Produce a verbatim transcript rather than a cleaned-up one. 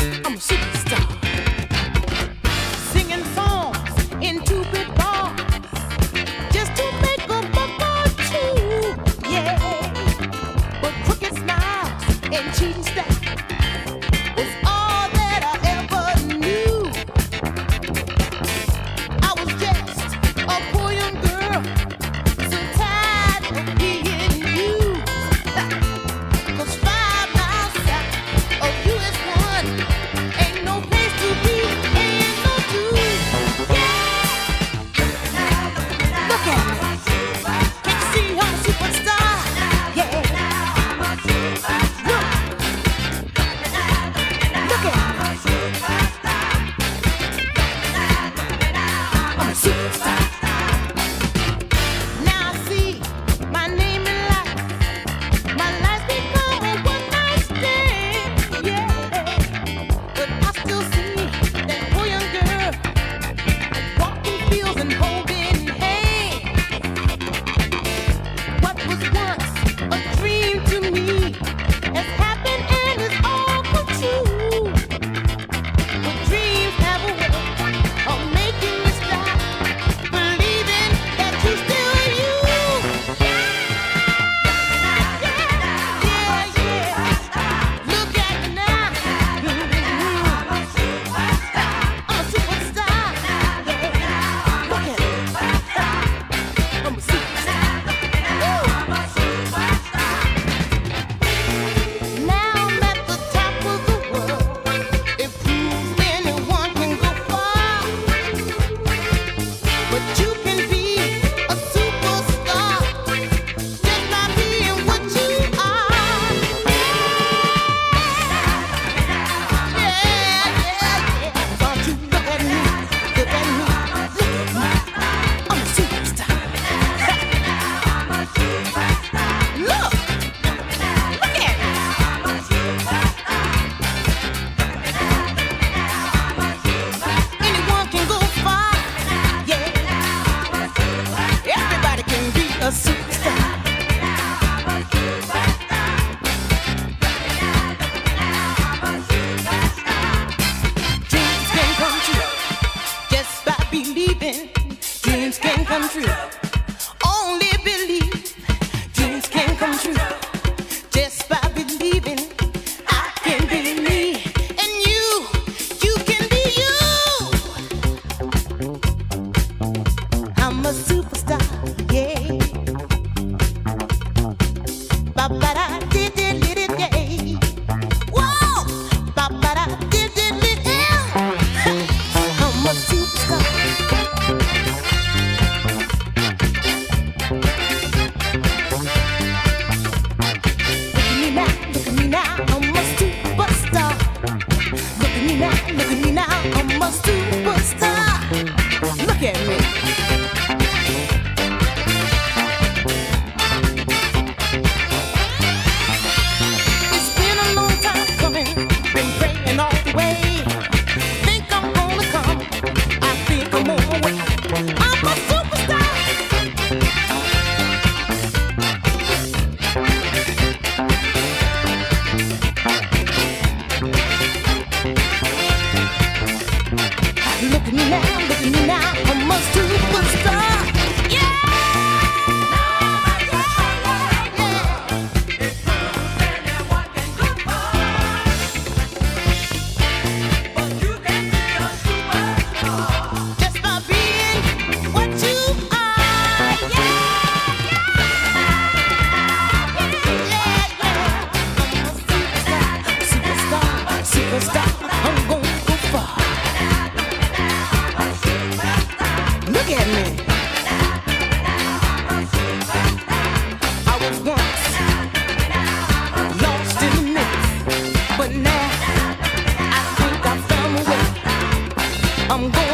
I'm a superstar. Singing songs in two-bit bars just to make a buck or two. Yeah, but crooked smiles and cheating style was all that I ever knew. I was just a poor young girl, so tired of being used. 'Cause five miles south of U S one ain't no place to be, ain't no dues. Yeah, look at me. Can't you see I'm a superstar? Yeah, look, look at me. I'm a superstar. Now I see my name in lights. My life's become a one-night stand, yeah. But I still see that poor young girl walking fields and holding hands. What was once a dream to me has happened and it's all come true. But dreams have a way of making me stop believing that you're still you. Yeah, yeah. Look at me now. I'm a superstar. Yeah. Look at me. I'm a superstar. Now I'm at the top of the world. It proves anyone can go far. But you can be a superstar just by being what you are. Yeah, yeah, yeah. Don't you look at me, look at me, look at me. I'm a superstar. Look, look at me. Anyone can go far. Yeah, everybody can be a superstar. Dreams can come true just by believing. Dreams can come true. Only believe. Dreams can come true just by believing. I can be me, and you, you can be you. I'm a superstar, yeah. Ba-ba-da-dee-dee-dee-dee-dee. Whoa! Ba-ba-da-dee-dee-dee-dee. I'm a superstar. Look at me now, look at me now, I'm a superstar. Look at me now, look at me now, I'm a superstar. Look at me. It's been a long time coming, been praying all the way. Think I'm gonna come, I think I'm on my way. I'm a superstar. Look at me now, look at me now, I'm a superstar. Yeah! Just by being what you are. Yeah, yeah, yeah. I'm a superstar, superstar, superstar. I'm gonna go far. Look at me. I was once lost in the mix, but now I think I found a way. I'm going